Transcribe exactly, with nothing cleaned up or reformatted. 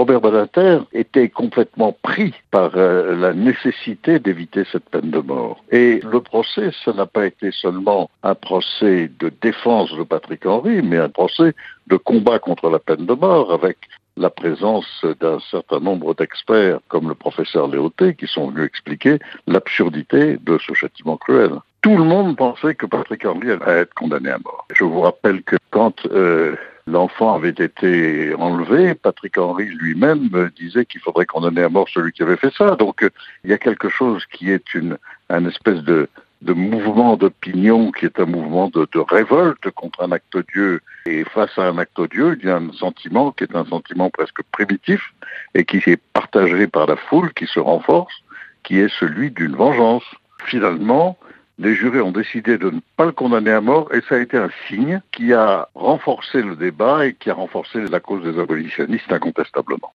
Robert Badinter était complètement pris par euh, la nécessité d'éviter cette peine de mort. Et le procès, ça n'a pas été seulement un procès de défense de Patrick Henry, mais un procès de combat contre la peine de mort, avec la présence d'un certain nombre d'experts, comme le professeur Léoté, qui sont venus expliquer l'absurdité de ce châtiment cruel. Tout le monde pensait que Patrick Henry allait être condamné à mort. Je vous rappelle que quand euh, l'enfant avait été enlevé, Patrick Henry lui-même disait qu'il faudrait condamner à mort celui qui avait fait ça. Donc euh, il y a quelque chose qui est une, un espèce de, de mouvement d'opinion, qui est un mouvement de, de révolte contre un acte odieux. Et face à un acte odieux, il y a un sentiment qui est un sentiment presque primitif et qui est partagé par la foule, qui se renforce, qui est celui d'une vengeance. Finalement, les jurés ont décidé de ne pas le condamner à mort et ça a été un signe qui a renforcé le débat et qui a renforcé la cause des abolitionnistes incontestablement.